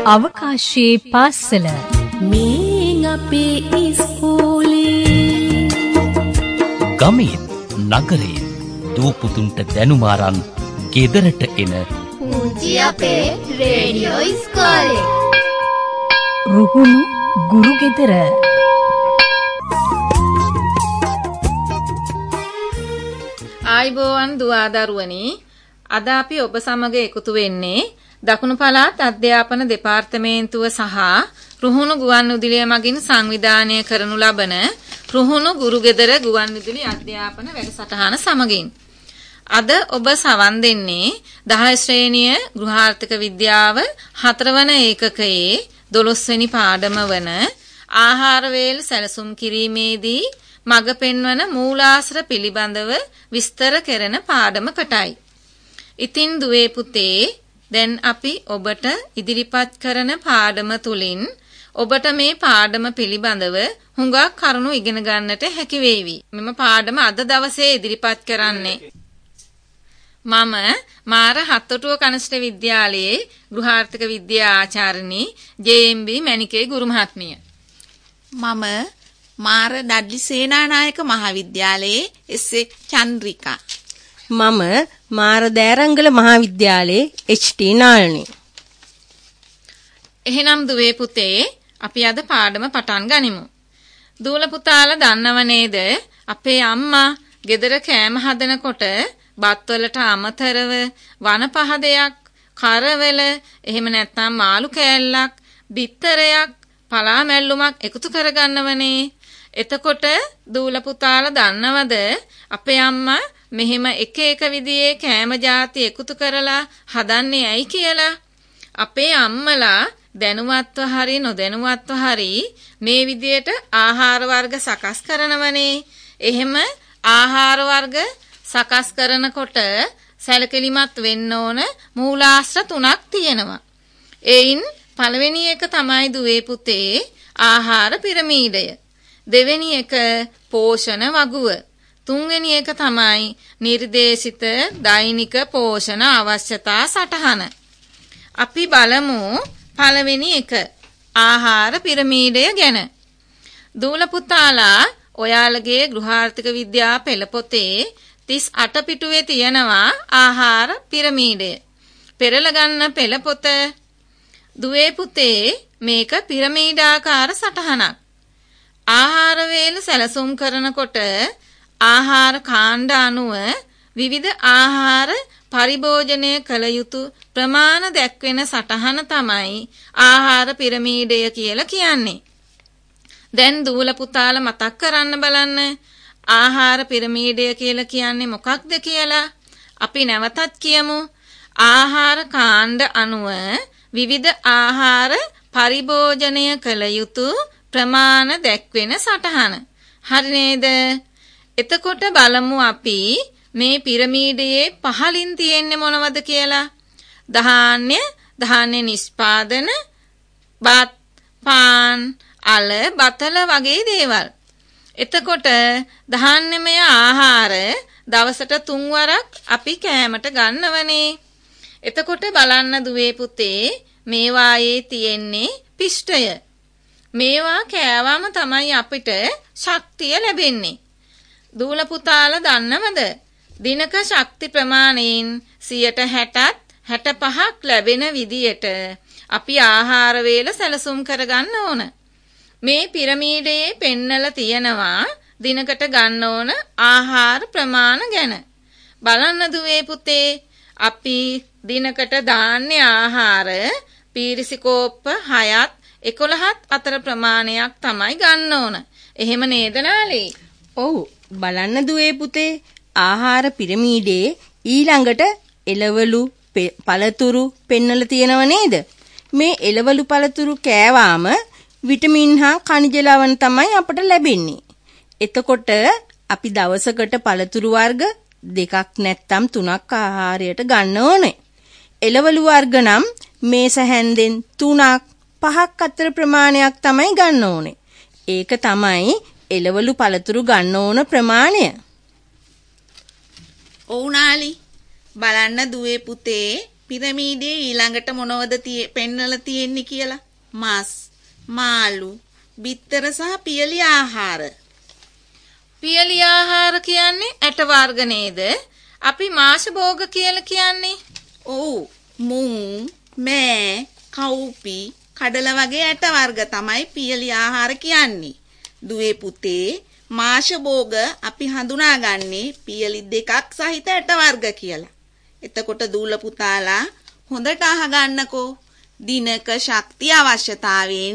අවකාශයේ පාසල මේ අපේ ඉස්කෝලේ ගමේ නගරේ දූපුතුන්ට දැනුම අරන් ගෙදරට එන පුංචි අපේ රේඩියෝ ඉස්කෝලේ රුහුණු ගුරු ගෙදර. ආයිබෝවන් දුවා දරුවනි, අද අපි ඔබ සමග එකතු වෙන්නේ දකුණු පළාත් අධ්‍යාපන දෙපාර්තමේන්තුව සහ රුහුණු ගුවන්විදුලිය මගින් සංවිධානය කරනු ලබන රුහුණු ගුරු ගෙදර ගුවන්විදුලි අධ්‍යාපන වැඩසටහන සමගින් අද ඔබ සවන් දෙන්නේ 10 ශ්‍රේණිය ගෘහාර්ථික විද්‍යාව 4 වන ඒකකයේ 12 වෙනි පාඩම වන ආහාර වේල් සැලසුම් කිරීමේදී මඟ පෙන්වන මූලාශ්‍ර පිළිබඳව විස්තර කෙරෙන පාඩමකටයි. ඉතින් දුවේ පුතේ, දැන් අපි ඔබට ඉදිරිපත් කරන පාඩම තුලින් ඔබට මේ පාඩම පිළිබඳව හුඟක් කරුණු ඉගෙන ගන්නට හැකි වේවි. මෙම පාඩම අද දවසේ ඉදිරිපත් කරන්නේ මම මාර හත්තොටුව කනිෂ්ඨ විද්‍යාලයේ ගෘහාර්ථික විද්‍යා ආචාර්යනි ජේ.එම්.බී. මැණිකේ ගුරු මහත්මිය. මම මාර ඩඩ්ලි සේනානායක මහාවිද්‍යාලයේ එස්.ඒ. චන්ද්‍රිකා. මම මාර දෑරංගල මහාවිද්‍යාලයේ එච්.ටී. නාල්නි. එහෙනම් දුවේ පුතේ, අපි අද පාඩම පටන් ගනිමු. දූල පුතාලා දන්නව නේද, අපේ අම්මා ගෙදර කෑම හදනකොට බත් වලට අමතරව වනපහදයක්, කරවල, එහෙම නැත්නම් මාළු කෑල්ලක්, බිත්තරයක්, පලා මැල්ලුමක් එකතු කරගන්නවනේ. එතකොට දූල පුතාලා දන්නවද අපේ අම්මා මෙහෙම එක එක විදිහේ කෑම ಜಾති එකතු කරලා හදන්නේ ඇයි කියලා? අපේ අම්මලා දැනුවත්ව හරි නොදැනුවත්ව හරි මේ විදිහට ආහාර වර්ග සකස් කරනවනේ. එහෙම ආහාර වර්ග සකස් කරනකොට සැලකිලිමත් වෙන්න ඕන මූලාශ්‍ර 3ක් තියෙනවා. එයින් පළවෙනි එක තමයි දුවේ පුතේ ආහාර පිරමීඩය. දෙවෙනි එක පෝෂණ වගුව. තුන්වෙනි එක තමයි නිර්දේශිත දෛනික පෝෂණ අවශ්‍යතා සටහන. අපි බලමු පළවෙනි එක ආහාර පිරමීඩය ගැන. දූල පුතාලා ඔයාලගේ ගෘහාර්ථික විද්‍යා පෙළ පොතේ 38 පිටුවේ තියෙනවා ආහාර පිරමීඩය. පෙරලා ගන්න පෙළ පොත. දුවේ පුතේ, මේක පිරමීඩාකාර සටහනක්. ආහාර වේල සැලසුම් කරනකොට ආහාර කාණ්ඩ අනුව විවිධ ආහාර පරිභෝජනය කළ යුතු ප්‍රමාණ දැක්වෙන සටහන තමයි ආහාර පිරමීඩය කියලා කියන්නේ. දැන් දූල පුතාලා මතක් කරන්න බලන්න, ආහාර පිරමීඩය කියලා කියන්නේ මොකක්ද කියලා. අපි නැවතත් කියමු. ආහාර කාණ්ඩ අනුව විවිධ ආහාර පරිභෝජනය කළ යුතු ප්‍රමාණ දැක්වෙන සටහන. හරි නේද? එතකොට බලමු අපි මේ පිරමීඩයේ පහළින් තියෙන්නේ මොනවද කියලා. ධාන්‍ය නිෂ්පාදන, බත්, පාන්, අල, බතල වගේ දේවල්. එතකොට ධාන්‍යමය ආහාර දවසට 3 වරක් අපි කෑමට ගන්නවනේ. එතකොට බලන්න දුවේ පුතේ, මේවායේ තියෙන්නේ පිෂ්ඨය. මේවා කෑවම තමයි අපිට ශක්තිය ලැබෙන්නේ. දූල පුතාලා දන්නවද? දිනක ශක්ති ප්‍රමාණයෙන් 60%ත් 65ක් ලැබෙන විදියට අපි ආහාර වේල සැලසුම් කරගන්න ඕන. මේ පිරමීඩයේ පෙන්නලා තියෙනවා දිනකට ගන්න ඕන ආහාර ප්‍රමාණ ගැන. බලන්න දුවේ පුතේ, අපි දිනකට ධාන්‍ය ආහාර පීරිසි කෝප්ප 6ත් 11ත් අතර ප්‍රමාණයක් තමයි ගන්න ඕන. එහෙම නේද නාලී? ඔව්, බලන්න දුවේ පුතේ, ආහාර පිරමීඩේ ඊළඟට එළවලු පළතුරු පෙන්නලා තියෙනව නේද? මේ එළවලු පළතුරු කෑවාම විටමින් හා ඛනිජ ලවණ තමයි අපට ලැබෙන්නේ. එතකොට අපි දවසකට පළතුරු වර්ග 2ක් නැත්නම් 3ක් ආහාරයට ගන්න ඕනේ. එළවලු වර්ග නම් මේස හැන්දෙන් 3ක් 5ක් අතර ප්‍රමාණයක් තමයි ගන්න ඕනේ. ඒක තමයි එළවලු පළතුරු ගන්න ඕන ප්‍රමාණය. ඔව් නාලි, බලන්න දුවේ පුතේ, පිරමීඩේ ඊළඟට මොනවද පෙන්නලා තියෙන්නේ කියලා? මස්, මාළු, බිත්තර සහ පියලි ආහාර. පියලි ආහාර කියන්නේ ඇට වර්ග නේද? අපි මාෂ භෝග කියලා කියන්නේ. ඔව්. මුං, මෑ, කව්පි, කඩල වගේ ඇට වර්ග තමයි පියලි ආහාර කියන්නේ. දුවේ පුතේ මාෂ භෝග අපි හඳුනාගන්නේ පියලි දෙකක් සහිත ඇට වර්ග කියලා. එතකොට දූල පුතාලා හොඳට අහගන්නකෝ. දිනක ශක්තිය අවශ්‍යතාවයෙන්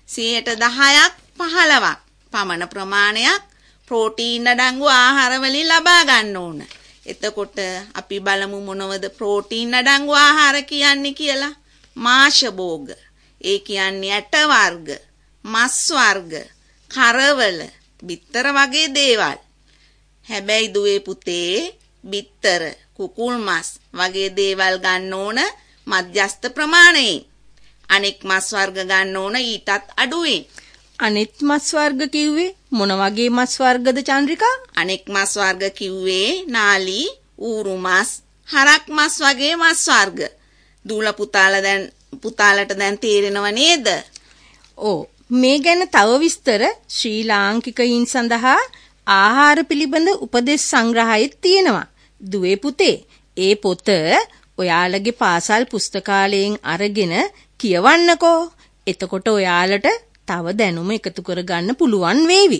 10%ක් 15ක් පමණ ප්‍රමාණයක් ප්‍රෝටීන් අඩංගු ආහාර වලින් ලබා ගන්න ඕන. එතකොට අපි බලමු මොනවද ප්‍රෝටීන් අඩංගු ආහාර කියන්නේ කියලා. මාෂ භෝග. ඒ කියන්නේ ඇට වර්ග, මස් වර්ග, කරවල, බිත්තර වගේ දේවල්. හැබැයි දුවේ පුතේ බිත්තර, කුකුල් මස් වගේ දේවල් ගන්න ඕන මධ්‍යස්ථ ප්‍රමාණයෙන්. අනෙක් මස් වර්ග ගන්න ඕන ඊටත් අඩුවෙන්. අනෙත් මස් වර්ග කිව්වේ මොන වගේ මස් වර්ගද චන්ද්‍රිකා? අනෙක් මස් වර්ග කිව්වේ නාලි, ඌරු මස්, හරක් මස් වගේ මස් වර්ග. දූල පුතාලට දැන් තේරෙනව නේද? ඕ මේ ගැන තව විස්තර ශ්‍රී ලාංකිකයින් සඳහා ආහාර පිළිබඳ උපදෙස් සංග්‍රහයෙත් තියෙනවා. දුවේ පුතේ ඒ පොත ඔයාලගේ පාසල් පුස්තකාලයෙන් අරගෙන කියවන්නකෝ. එතකොට ඔයාලට තව දැනුම එකතු කරගන්න පුළුවන් වේවි.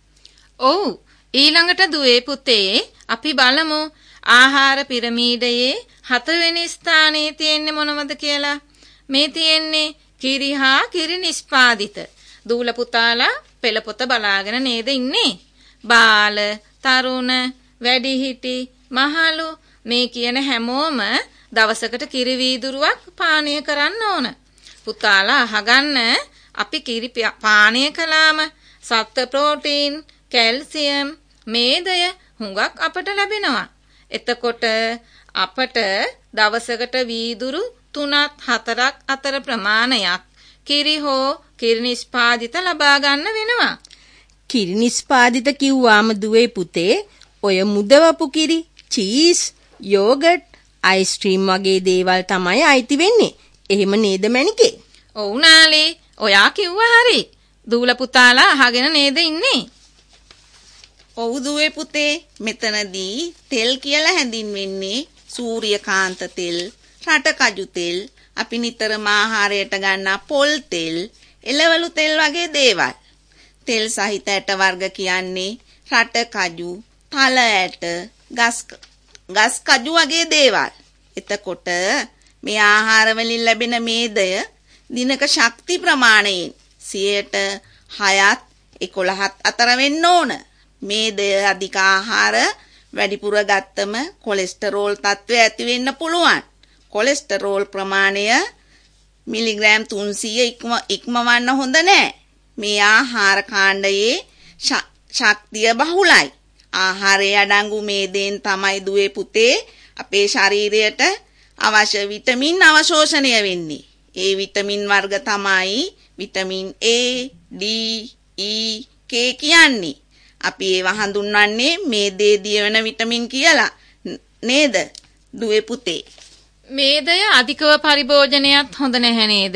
ඔව් ඊළඟට දුවේ පුතේ අපි බලමු ආහාර පිරමීඩයේ 4 වෙනි ස්ථානයේ තියෙන්නේ මොනවද කියලා. මේ තියෙන්නේ කිරි හා කිරි නිෂ්පාදිත. දූල පුතාලා පෙළ පොත බලාගෙන නේද ඉන්නේ? බාල, තරුණ, වැඩිහිටි, මහලු මේ කියන හැමෝම දවසකට කිරි වීදුරුවක් පානය කරන්න ඕන. පුතාලා අහගන්න අපි කිරි පානය කළාම සත්ව ප්‍රෝටීන්, කැල්සියම්, මේදය හුඟක් අපට ලැබෙනවා. එතකොට අපට දවසකට වීදුරු 3-4ක් අතර ප්‍රමාණයක් කිරි හෝ කිරි නිෂ්පාදිත ලබා ගන්න වෙනවා. කිරි නිෂ්පාදිත කිව්වාම දුවේ පුතේ ඔය මුදවපු කිරි, චීස්, යෝගට්, අයිස්ක්‍රීම් වගේ දේවල් තමයි අයිති වෙන්නේ. එහෙම නේද මැනිකේ? ඔව් නාලේ ඔයා කිව්වා හරි. දූල පුතාලා අහගෙන නේද ඉන්නේ? ඔව් දුවේ පුතේ මෙතනදී තෙල් කියලා හැඳින්වෙන්නේ සූර්යකාන්ත තෙල්, රටකජු තෙල්, අපි නිතරම ආහාරයට ගන්නා පොල් තෙල්, එළවලු තෙල් වගේ දේවල්. තෙල් සහිත ඇට වර්ග කියන්නේ රටකජු, තල ඇට, ගස් කජු වගේ දේවල්. එතකොට මේ ආහාර වලින් ලැබෙන මේදය දිනක ශක්ති ප්‍රමාණයෙන් 6ත් 11ත් අතර වෙන්න ඕන. මේදය අධික ආහාර වැඩිපුර ගත්තම කොලෙස්ටරෝල් තත්ත්වය ඇති වෙන්න පුළුවන්. කොලෙස්ටරෝල් ප්‍රමාණය මිලිග්‍රෑම් 300 ඉක්මවන්න හොඳ නෑ. මේ ආහාර කාණ්ඩයේ ශක්තිය බහුලයි. ආහාරයේ අඩංගු මේදෙන් තමයි දුවේ පුතේ අපේ ශරීරයට අවශ්‍ය විටමින් අවශෝෂණය වෙන්නේ. ඒ විටමින් වර්ග තමයි vitamin A, D, E, K කියන්නේ. අපි ඒවා හඳුන්වන්නේ මේදේ දියවෙන විටමින් කියලා නේද දුවේ පුතේ? මේදය අධිකව පරිභෝජනයත් හොඳ නැහැ නේද?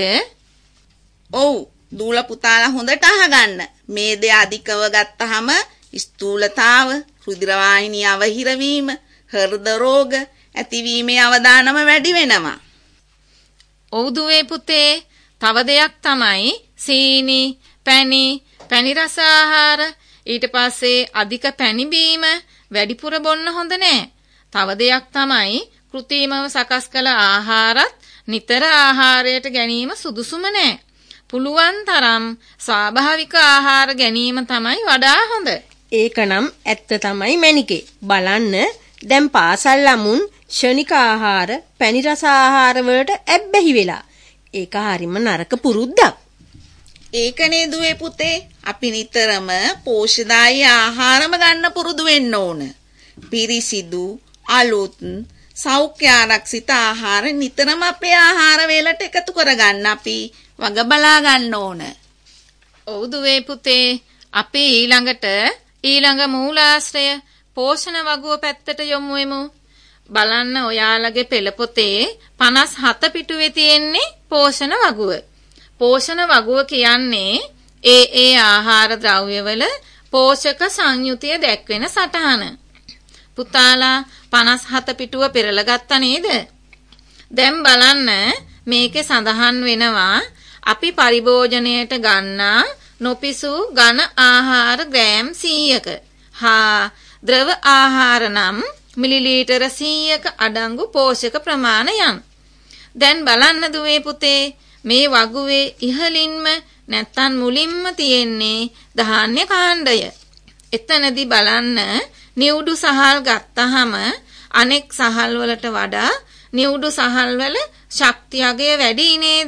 ඔව් දූල පුතාලා හොඳට අහගන්න. මේදය අධිකව ගත්තහම ස්ථූලතාව, රුධිර වාහිනිය අවහිර වීම, හෘද රෝග ඇතිවීමේ අවදානම වැඩි වෙනවා. ඔව් දුවේ පුතේ තව දෙයක් තමයි සීනි, පැණි රස ආහාර, ඊට පස්සේ අධික පැණි බීම වැඩිපුර බොන්න හොඳ නෑ. තව දෙයක් තමයි කෘත්‍රිමව සකස් කළ ආහාරත් නිතර ආහාරයට ගැනීම සුදුසුම නෑ. පුළුවන් තරම් ස්වාභාවික ආහාර ගැනීම තමයි වඩා හොඳ. ඒකනම් ඇත්ත තමයි මැනිකේ. බලන්න දැන් පාසල් ළමුන් ශනික ආහාර, පැණි රස ආහාර වලට ඇබ්බැහි වෙලා. ඒක හරිම නරක පුරුද්දක්. ඒකනේ දුවේ පුතේ අපි නිතරම පෝෂ්‍යදායී ආහාරම ගන්න පුරුදු වෙන්න ඕන. පිරිසිදු, අලුත්, සෞඛ්‍ය ආරක්ෂිත ආහාර නිතරම අපේ ආහාර වේලට එකතු කරගන්න අපි වග බලා ගන්න ඕන. ඔව් දුවේ පුතේ අපි ඊළඟ මූලාශ්‍රය පෝෂණ වගුව පැත්තට යොමු වෙමු. බලන්න ඔයාලගේ පෙළ පොතේ 57 පිටුවේ තියෙන්නේ පෝෂණ වගුව. පෝෂණ වගුව කියන්නේ ඒ ආහාර ද්‍රව්‍යවල පෝෂක සංයුතිය දැක්වෙන සටහන. පුතාලා 57 පිටුව පෙරලා ගත්තා නේද? දැන් බලන්න මේකේ සඳහන් වෙනවා අපි පරිභෝජනයට ගන්නා නොපිසු ඝන ආහාර ග්‍රෑම් 100ක හා ද්‍රව ආහාර නම් මිලිලීටර 100ක අඩංගු පෝෂක ප්‍රමාණයන්. දැන් බලන්න දුවේ පුතේ මේ වගුවේ ඉහළින්ම නැත්තම් මුලින්ම තියෙන්නේ ධාන්‍ය කාණ්ඩය. එතනදී බලන්න නිවුඩු සහල් ගත්තහම අනෙක් සහල් වලට වඩා නිවුඩු සහල් වල ශක්තියගේ වැඩි නේද?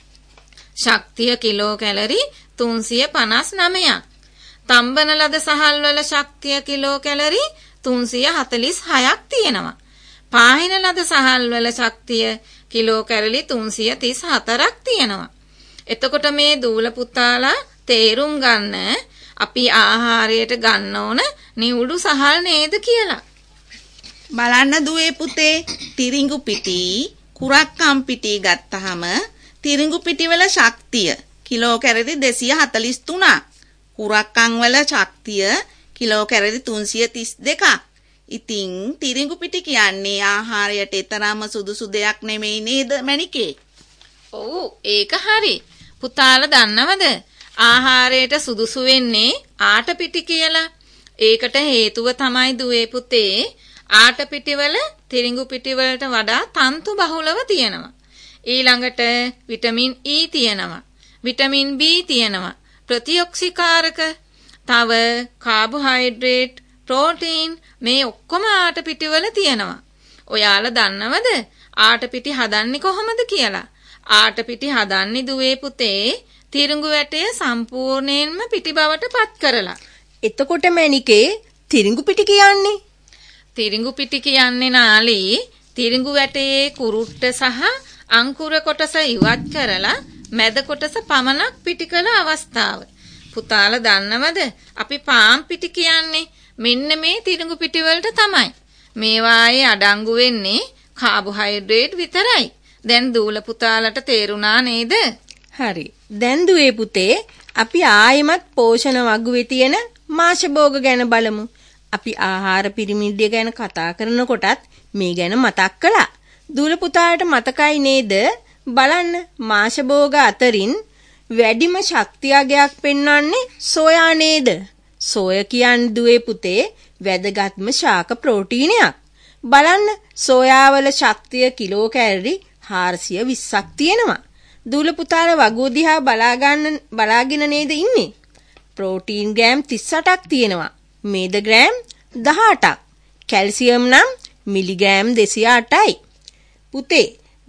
ශක්තිය කිලෝ කැලරි 359ක්. තම්බන ලද සහල් වල ශක්තිය කිලෝ කැලරි 346ක් තියෙනවා. පාහින ලද සහල් වල ශක්තිය කිලෝ කැලරි 334ක් තියෙනවා. එතකොට මේ දූල පුතාලා තේරුම් ගන්න අපි ආහාරයට ගන්න ඕන නිවුඩු සහල් නේද කියලා. බලන්න දුවේ පුතේ තිරිඟු පිටි කුරක්කම් පිටි ගත්තහම තිරිඟු පිටි වල ශක්තිය කිලෝ කැලරි 243ක්. කුරක්කම් වල ශක්තිය කිලෝ කැලරි 332ක්. ඉතින් තිරිඟු පිටි කියන්නේ ආහාරයට තරම සුදුසු දෙයක් නෙමෙයි නේද මණිකේ? ඔව් ඒක හරි. පුතාලා දන්නවද? ආහාරයට සුදුසු වෙන්නේ ආට පිටි කියලා. ඒකට හේතුව තමයි දුවේ පුතේ ආට පිටිවල තිරිඟු පිටිවලට වඩා තන්තු බහුලව තියෙනවා. ඊළඟට විටමින් E තියෙනවා. විටමින් B තියෙනවා. ප්‍රතිඔක්සිකාරක තව කාබෝහයිඩ්‍රේට් ප්‍රෝටීන් මේ ඔක්කොම ආට පිටිවල තියෙනවා. ඔයාලා දන්නවද ආට පිටි හදන්නේ කොහොමද කියලා? ආට පිටි හදන්නේ දුවේ පුතේ තිරිඟු වැටය සම්පූර්ණයෙන්ම පිටි බවට පත් කරලා. එතකොට මණිකේ තිරිඟු පිටි කියන්නේ? තිරිඟු පිටි කියන්නේ නාලී තිරිඟු වැටයේ කුරුට්ට සහ අංකුර කොටස ඉවත් කරලා මැද කොටස පමණක් පිටි කළ අවස්ථාව. පුතාලා දන්නවද අපි පාන් පිටි කියන්නේ මෙන්න මේ තිරිඟු පිටි වලට තමයි. මේවායේ අඩංගු වෙන්නේ කාබෝහයිඩ්‍රේට් විතරයි. දැන් දූල පුතාලට තේරුණා නේද? හරි. දැන් දුවේ පුතේ අපි ආයෙමත් පෝෂණ වගුවේ තියෙන මාෂභෝග ගැන බලමු. අපි ආහාර පිරමිඩය ගැන කතා කරනකොටත් මේ ගැන මතක් කළා. දූල පුතාට මතකයි නේද? බලන්න මාෂභෝග අතරින් වැඩිම ශක්තියගයක් පෙන්වන්නේ සෝයා නේද? සෝය කියන්නේ දුවේ පුතේ වැදගත්ම ශාක ප්‍රෝටීනයක්. බලන්න සෝයාවල ශක්තිය කිලෝ කැලරි 420ක් තියෙනවා. දූල පුතාලා වගුව දිහා බලාගෙන නේද ඉන්නේ? ප්‍රෝටීන් ග්‍රෑම් 38ක් තියෙනවා. මේද ග්‍රෑම් 18ක්. කැල්සියම් නම් මිලිග්‍රෑම් 208යි. පුතේ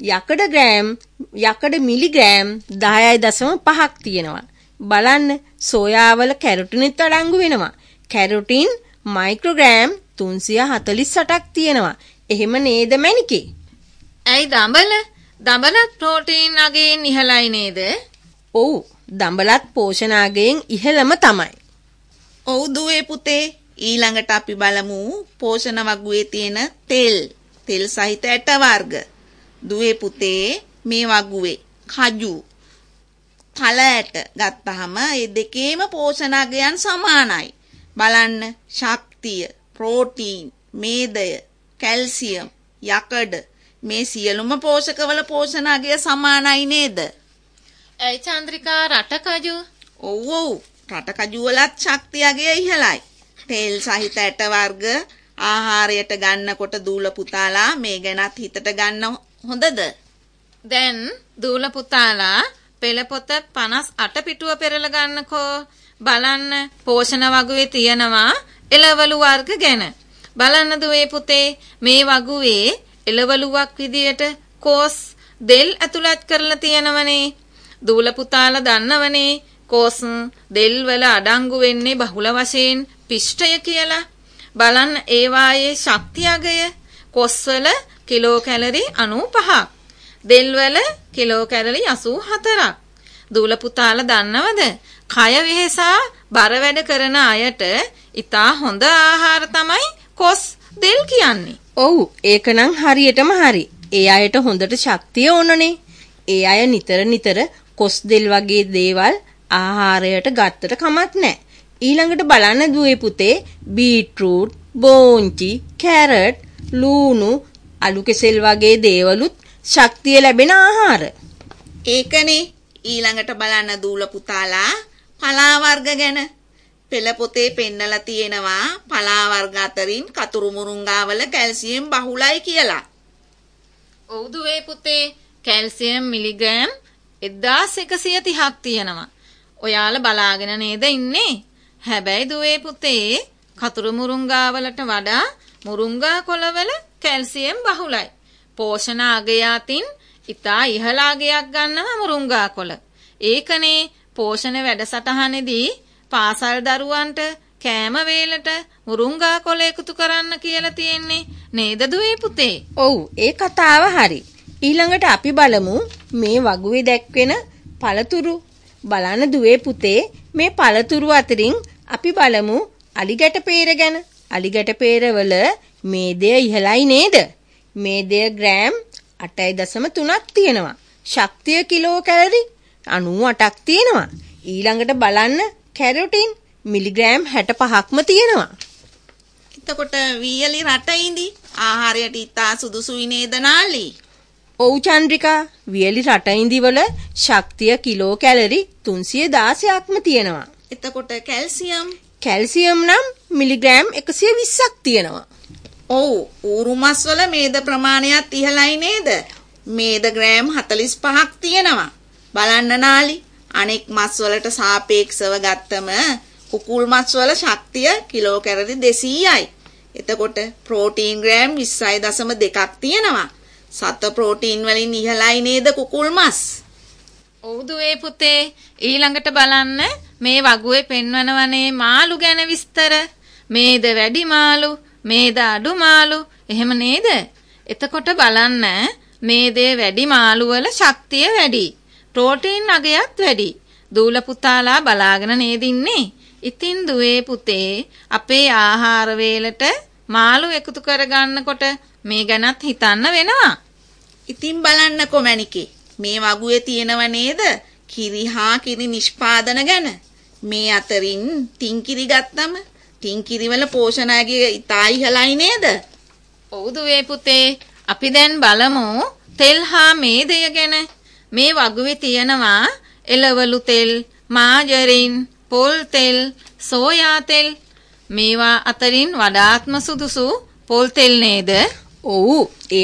යකඩ මිලිග්‍රෑම් 10.5ක් තියෙනවා. බලන්න සෝයාවල කැරොටින්ත් අඩංගු වෙනවා. කැරොටින් මයික්‍රෝග්‍රෑම් 348ක් තියෙනවා. එහෙම නේද මණිකේ? ඇයි දඹලත් ප්‍රෝටීන් අගයෙන් ඉහළයි නේද? ඔව් දඹලත් පෝෂණ අගයෙන් ඉහළම තමයි. ඔව් දුවේ පුතේ ඊළඟට අපි බලමු පෝෂණ වගුවේ තියෙන තෙල් සහිත ඇට වර්ග. දුවේ පුතේ මේ වගුවේ කජු තල ඇට ගත්තහම මේ දෙකේම පෝෂණ අගයන් සමානයි. බලන්න ශක්තිය, ප්‍රෝටීන්, මේදය, කැල්සියම්, යකඩ මේ සියලුම පෝෂකවල පෝෂණ අගය සමානයි නේද? ඇයි චන්ද්‍රිකා රටකජු? ඔව් රටකජු වලත් ශක්තිය අගය ඉහළයි. තෙල් සහිත ඇට වර්ග ආහාරයට ගන්නකොට දූල පුතාලා මේ ගැනත් හිතට ගන්න හොඳද? දැන් දූල පුතාලා පෙළ පොත 58 පිටුව පෙරලා ගන්නකෝ. බලන්න පෝෂණ වගුවේ තියෙනවා එළවලු වර්ග ගැන. බලන්න දුවේ පුතේ මේ වගුවේ එළවලුවක් විදියට කෝස් දෙල් ඇතුළත් කරලා තියෙනවනේ. දූල පුතාලා දන්නවනේ කෝස් දෙල් වල අඩංගු වෙන්නේ බහුල වශයෙන් පිෂ්ඨය කියලා. බලන්න ඒවායේ ශක්තියගය කොස් වල කිලෝ කැලරි 95ක්. දෙල් වල කිලෝ කැලරි 84ක්. දූල පුතාලා දන්නවද? කය වෙහසා බර වැඩ කරන අයට ඉතා හොඳ ආහාර තමයි කොස් දෙල් කියන්නේ. ඔව් ඒකනම් හරියටම හරි. ඒ අයට හොඳට ශක්තිය ඕනනේ. ඒ අය නිතර කොස් දෙල් වගේ දේවල් ආහාරයට ගත්තට කමක් නැහැ. ඊළඟට බලන්න දුවේ පුතේ බීට්‍රූට්, බෝංචි, කැරට්, ලූණු, අලු කෙසෙල් වගේ දේවලුත් ශක්තිය ලැබෙන ආහාර. ඒකනේ ඊළඟට බලන්න දූල පුතාලා පලා වර්ග ගැන. පෙළ පොතේ පෙන්නලා තියෙනවා පලා වර්ග අතරින් කතුරු මුරුංගාවල කැල්සියම් බහුලයි කියලා. ඔව් දුවේ පුතේ කැල්සියම් මිලිග්‍රෑම් 1130ක් තියෙනවා. ඔයාලා බලාගෙන නේද ඉන්නේ? හැබැයි දුවේ පුතේ කතුරු මුරුංගා වලට වඩා මුරුංගා කොළවල කැල්සියම් බහුලයි. පෝෂණ අගය අතින් ඉතා ඉහළ අගයක් ගන්නවා මුරුංගා කොළ. ඒකනේ පෝෂණ වැඩසටහනේදී පාසල් දරුවන්ට කෑම වේලට මුරුංගා කොළ එකතු කරන්න කියලා තියෙන්නේ නේද දුවේ පුතේ? ඔව් ඒ කතාව හරි. ඊළඟට අපි බලමු මේ වගුවේ දැක්වෙන පළතුරු. බලන්න දුවේ පුතේ මේ පළතුරු අතරින් අපි බලමු අලිගැට peer ගැන. අලිගැට peer වල මේදය ඉහළයි නේද? මේදය ග්‍රෑම් 8.3ක් තියෙනවා. ශක්තිය කිලෝ කැලරි 98ක් තියෙනවා. ඊළඟට බලන්න කැරොටින් මිලිග්‍රෑම් 65ක්ම තියෙනවා. එතකොට වියලි රටයින්දි ආහාරයට ඉතා සුදුසුයි නේද නාලි? ඔව් චන්ද්‍රිකා වියලි රටයින්දි වල ශක්තිය කිලෝ කැලරි 316ක්ම තියෙනවා. එතකොට කැල්සියම් නම් මිලිග්‍රෑම් 120ක් තියෙනවා. ඔව් ඌරු මස් වල මේද ප්‍රමාණයත් ඉහළයි නේද? මේද ග්‍රෑම් 45ක් තියෙනවා. බලන්න නාලි අනෙක් මස් වලට සාපේක්ෂව ගත්තම කුකුල් මස් වල ශක්තිය කිලෝ කැලරි 200යි. එතකොට ප්‍රෝටීන් ග්‍රෑම් 20.2ක් තියෙනවා. සත්ව ප්‍රෝටීන් වලින් ඉහළයි නේද කුකුල් මස්? ඔව් දුවේ පුතේ ඊළඟට බලන්න මේ වගුවේ පෙන්වනවනේ මාළු ගැන විස්තර. මේද වැඩි මාළු, මේද අඩු මාළු, එහෙම නේද? එතකොට බලන්න මේදේ වැඩි මාළු වල ශක්තිය වැඩි. ප්‍රෝටීන් අගයත් වැඩි. දූල පුතාලා බලාගෙන නේද ඉන්නේ? ඉතින් දුවේ පුතේ අපේ ආහාර වේලට මාළු එකතු කරගන්නකොට මේ ගැනත් හිතන්න වෙනවා. ඉතින් බලන්නකො මැනිකේ මේ වගුවේ තියෙනව නේද කිරි හා කිරි නිෂ්පාදන ගැන. මේ අතරින් ටින්කිරි ගත්තම ටින්කිරි වල පෝෂණ අගය ඉතා ඉහළයි නේද? ඔව් දුවේ පුතේ අපි දැන් බලමු තෙල් හා මේදය ගැන. මේ වගුවේ තියෙනවා එළවලු තෙල්, මාජරින්, පොල් තෙල්, සෝයා තෙල්. මේවා අතරින් වඩාත්ම සුදුසු පොල් තෙල් නේද? ඔව්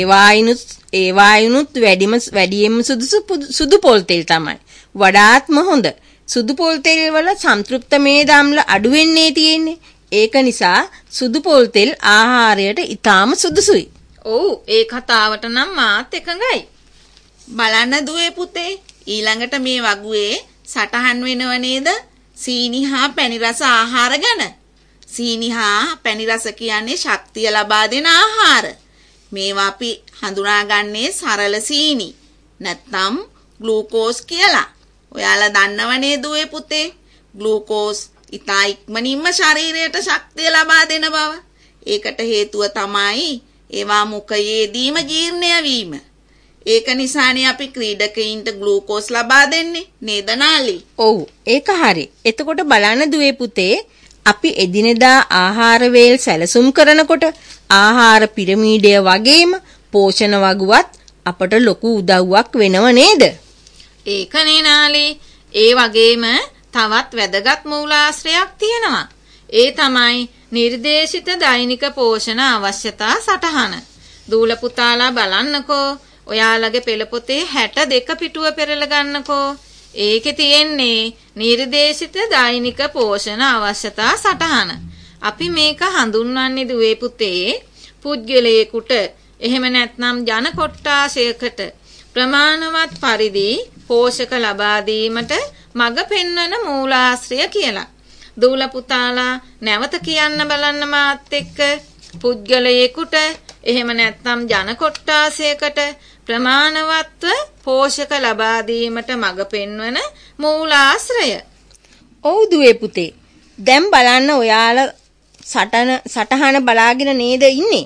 ඒවායිනුත් වැඩියෙන්ම සුදුසු සුදු පොල් තෙල් තමයි. වඩාත්ම හොඳ. සුදු පොල් තෙල් වල සම්තෘප්ත මේද අම්ල අඩු වෙන්නේ තියෙන්නේ. ඒක නිසා සුදු පොල් තෙල් ආහාරයට ඉතාම සුදුසුයි. ඔව් ඒ කතාවට නම් මාත් එකඟයි. බලන්න දුවේ පුතේ ඊළඟට මේ වගුවේ සටහන් වෙනව නේද සීනි හා පැණි රස ආහාර ගැන. සීනි හා පැණි රස කියන්නේ ශක්තිය ලබා දෙන ආහාර. මේවා අපි හඳුනාගන්නේ සරල සීනි නැත්නම් ග්ලූකෝස් කියලා. ඔයාලා දන්නවනේ දුවේ පුතේ ග්ලූකෝස් ඉතා ඉක්මනින්ම ශරීරයට ශක්තිය ලබා දෙන බව. ඒකට හේතුව තමයි ඒවා මුඛයේදීම ජීර්ණය වීම. ඒක නිසානේ අපි ක්‍රීඩකයින්ට ග්ලූකෝස් ලබා දෙන්නේ නේද නාලි? ඔව් ඒක හරි. එතකොට බලන්න දුවේ පුතේ අපි එදිනෙදා ආහාර වේල් සැලසුම් කරනකොට ආහාර පිරමීඩය වගේම පෝෂණ වගුවත් අපට ලොකු උදව්වක් වෙනව නේද? ඒකනේ නාලි. ඒ වගේම තවත් වැදගත් මූලාශ්‍රයක් තියෙනවා. ඒ තමයි නිර්දේශිත දෛනික පෝෂණ අවශ්‍යතා සටහන. දූල පුතාලා බලන්නකෝ ඔයාලගේ පෙළ පොතේ 62 පිටුව පෙරලා ගන්නකෝ. ඒකේ තියෙන්නේ නිර්දේශිත දෛනික පෝෂණ අවශ්‍යතා සටහන. අපි මේක හඳුන්වන්නේ දුවේ පුතේ පුද්ගලයෙකුට එහෙම නැත්නම් ජන කොට්ටාශයකට ප්‍රමාණවත් පරිදි පෝෂක ලබා දීමට මඟ පෙන්වන මූලාශ්‍රය කියලා. දූල පුතාලා නැවත කියන්න බලන්න මාත් එක්ක පුද්ගලයෙකුට එහෙම නැත්නම් ජන කොට්ටාශයකට ප්‍රමාණවත්ව පෝෂක ලබා දීමට මඟ පෙන්වන මූලාශ්‍රය. ඔව් දුවේ පුතේ. දැන් බලන්න ඔයාලා සටහන බලාගෙන නේද ඉන්නේ?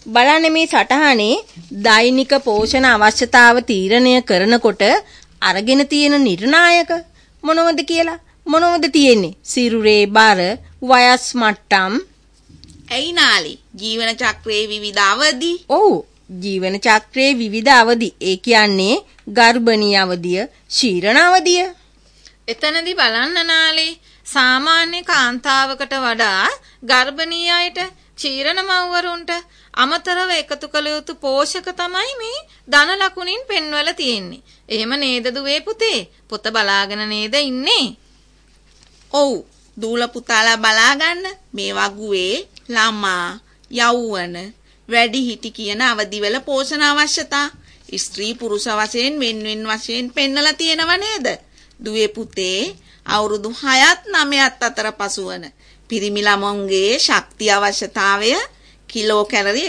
බලන්න මේ සටහනේ දෛනික පෝෂණ අවශ්‍යතාව තීරණය කරනකොට අරගෙන තියෙන නිර්ණායක මොනවද කියලා? මොනවද තියෙන්නේ? සිරුරේ බර, වයස් මට්ටම්. ඇයි නාලි? ජීවන චක්‍රයේ විවිධ අවදි. ඔව්, ජීවන චක්‍රයේ විවිධ අවදි. ඒ කියන්නේ ගර්භණී අවදිය, ශීරණ අවදිය. එතනදී බලන්න නාලි, සාමාන්‍ය කාන්තාවකට වඩා ගර්භණී අයට, ශීරණ මව්වරුන්ට අමතරව එකතු කළ යුතු පෝෂක තමයි මේ ධන ලකුණින් පෙන්වලා තියෙන්නේ. එහෙම නේද දුවේ පුතේ? පොත බලාගෙන නේද ඉන්නේ? ඔව්, දූල පුතාලා බලා ගන්න. මේ වගුවේ ළමා, යෞවන, වැඩිහිටි කියන අවදිවල පෝෂණ අවශ්‍යතා ස්ත්‍රී පුරුෂ වශයෙන් වෙන වශයෙන් පෙන්වලා තියෙනව නේද? දුවේ පුතේ අවුරුදු 6ත් 9ත් අතර පසුවන පිරිමි ළමුන්ගේ ශක්තිය අවශ්‍යතාවය කිලෝ කැලරි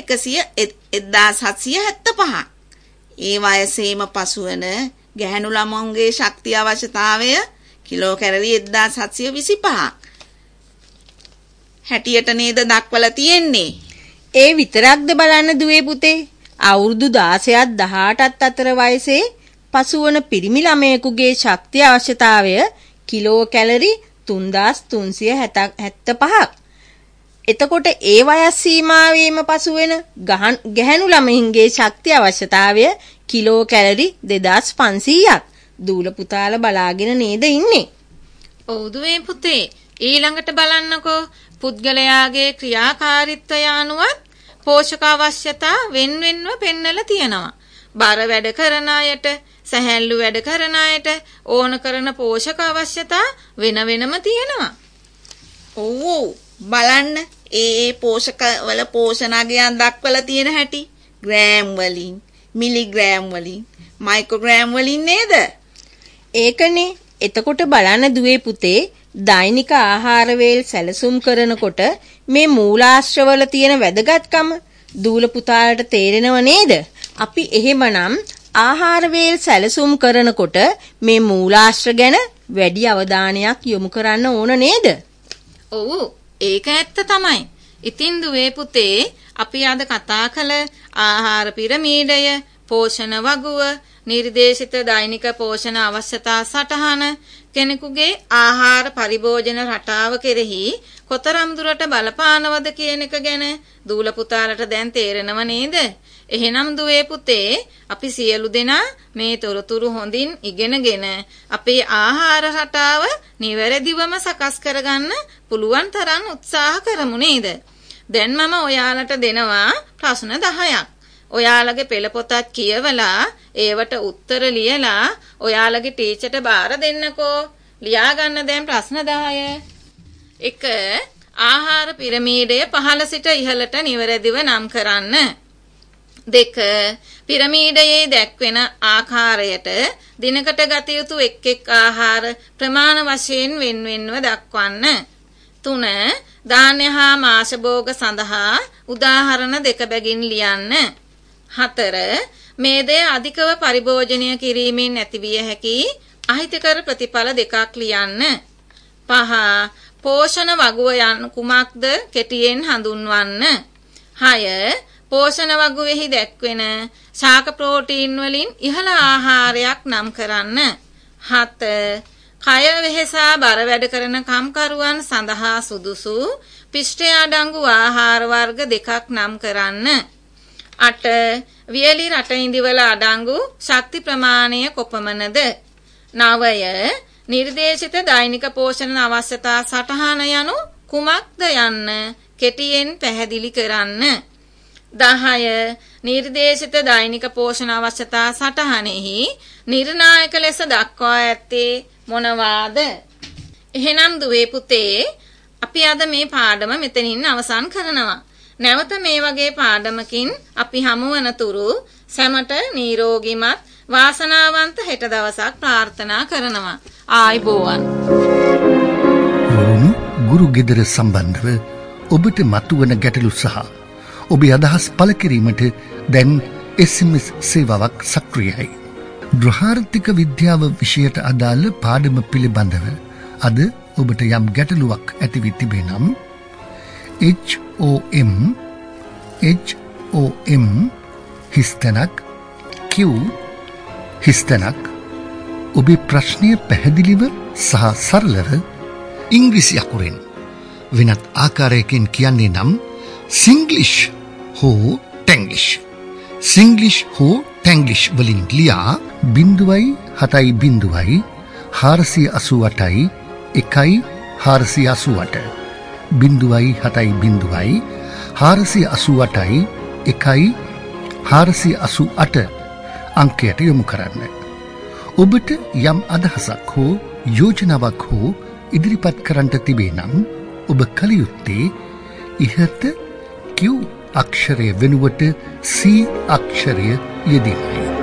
1775ක්. ඒ වයසේම පසුවන ගැහැණු ළමුන්ගේ ශක්තිය අවශ්‍යතාවය කිලෝ කැලරි 1725ක්. හැටියට නේද දක්වලා තියෙන්නේ? ඒ විතරක්ද බලන්න දුවේ පුතේ? අවුරුදු 16ත් 18ත් අතර වයසේ පසුවන පිරිමි ළමයෙකුගේ ශක්තිය අවශ්‍යතාවය කිලෝ කැලරි 3375ක්. එතකොට ඒ වයස් සීමාවෙම පසුවෙන ගැහැණු ළමයින්ගේ ශක්තිය අවශ්‍යතාවය කිලෝ කැලරි 2500ක්. දූල පුතාලා බලාගෙන නේද ඉන්නේ? ඔව් දුවේ පුතේ. ඊළඟට බලන්නකෝ, පුද්ගලයාගේ ක්‍රියාකාරීත්වය අනුවත් පෝෂක අවශ්‍යතා වෙන්වෙන්ව පෙන්වලා තියෙනවා. බර වැඩ කරන අයට, සැහැල්ලු වැඩ කරන අයට ඕන කරන පෝෂක අවශ්‍යතා වෙන වෙනම තියෙනවා. ඔව් බලන්න ඒ පෝෂක වල පෝෂණාගයන් දක්වලා තියෙන හැටි. ග්‍රෑම් වලින්, මිලිග්‍රෑම් වලින්, මයික්‍රෝග්‍රෑම් වලින් නේද? ඒකනේ. එතකොට බලන්න දුවේ පුතේ, දෛනික ආහාර වේල් සැලසුම් කරනකොට මේ මූලාශ්‍රවල තියෙන වැදගත්කම දූල පුතාලට තේරෙනව නේද? අපි එහෙමනම් ආහාර වේල් සැලසුම් කරනකොට මේ මූලාශ්‍ර ගැන වැඩි අවධානයක් යොමු කරන්න ඕන නේද? ඔව්, ඒක ඇත්ත තමයි. ඉතින් දුවේ පුතේ, අපි අද කතා කළ ආහාර පිරමීඩය, පෝෂණ වගුව, නිර්දේශිත දෛනික පෝෂණ අවශ්‍යතා සටහන කෙනෙකුගේ ආහාර පරිභෝජන රටාව කෙරෙහි කොතරම් දුරට බලපානවද කියන එක ගැන දූල පුතාලට දැන් තේරෙනව නේද? එහෙනම් දුවේ පුතේ, අපි සියලු දෙනා මේ තොරතුරු හොඳින් ඉගෙනගෙන අපේ ආහාර රටාව නිවැරදිවම සකස් කරගන්න පුළුවන් තරම් උත්සාහ කරමු නේද? දැන් මම ඔයාලට දෙනවා ප්‍රශ්න 10ක්. ඔයාලගේ පෙළ පොතත් කියවලා ඒවට උත්තර ලියලා ඔයාලගේ ටීචර්ට බාර දෙන්නකෝ. ලියා ගන්න දැන් ප්‍රශ්න 10. 1. ආහාර පිරමීඩය පහළ සිට ඉහළට නිවැරදිව නම් කරන්න. 2. පිරමීඩයේ දැක්වෙන ආකාරයට දිනකට ගත යුතු එක් ආහාර ප්‍රමාණ වශයෙන් වෙන්වෙන්ව දක්වන්න. 3. ධාන්‍ය හා මාංශ භෝග සඳහා උදාහරණ 2 බැගින් ලියන්න. 4. මේදය අධිකව පරිභෝජනය කිරීමෙන් ඇතිවිය හැකි අහිතකර ප්‍රතිඵල 2ක් ලියන්න. 5. පෝෂණ වගුව යන කුමක්ද කෙටියෙන් හඳුන්වන්න. 6. පෝෂණ වගුවේහි දැක්වෙන ශාක ප්‍රෝටීන් වලින් ඉහළ ආහාරයක් නම් කරන්න. 7. කය වෙහෙසා බර වැඩ කරන කම්කරුවන් සඳහා සුදුසු පිෂ්ඨය අඩංගු ආහාර වර්ග 2ක් නම් කරන්න. 8. වියලි රට ඉඳිවල අඩංගු ශක්ති ප්‍රමාණය කොපමණද? 9. නිර්දේශිත දෛනික පෝෂණ අවශ්‍යතා සටහන යනු කුමක්ද යන්න කෙටියෙන් පැහැදිලි කරන්න. 10. නිර්දේශිත දෛනික පෝෂණ අවශ්‍යතා සටහනෙහි නිර්ණායක ලෙස දක්වා ඇත්තේ මොනවාද? එහෙනම් දුවේ පුතේ, අපි අද මේ පාඩම මෙතනින් අවසන් කරනවා. නැවත මේ වගේ පාඩමකින් අපි හමු වන තුරු සැමට නිරෝගීමත් වාසනාවන්ත හෙට දවසක් ප්‍රාර්ථනා කරනවා. ආයුබෝවන්. රුණු ගුරු ගෙදර සම්බන්ධව ඔබට මතුවන ගැටලු සහ ඔබේ අදහස් පළ කිරීමට දැන් SMS සේවාවක් සක්‍රියයි. ගෘහාර්ථික විද්‍යාව විෂයට අදාළ පාඩම පිළිබඳව අද ඔබට යම් ගැටලුවක් ඇති වී තිබේ නම් HOM COM හිස්තැනක් Q හිස්තැනක් ඔබේ ප්‍රශ්නය පැහැදිලිව සහ සරලව ඉංග්‍රීසි අකුරෙන් වෙනත් ආකාරයකින් කියන්නේ නම් සිංග්ලිෂ් හෝ ටැන්ග්ලිෂ් සිංග්ලිෂ් හෝ ටැන්ග්ලිෂ් වලින් ලියා 0.70 488 1 488 488 488 අංකයට යොමු කරන්න. ඔබට යම් අදහසක් හෝ යෝජනාවක් හෝ ඉදිරිපත් කරන්නට තිබේ නම් ඔබ කල යුත්තේ ඉහත Q අක්ෂරය වෙනුවට C අක්ෂරය යෙදීමයි.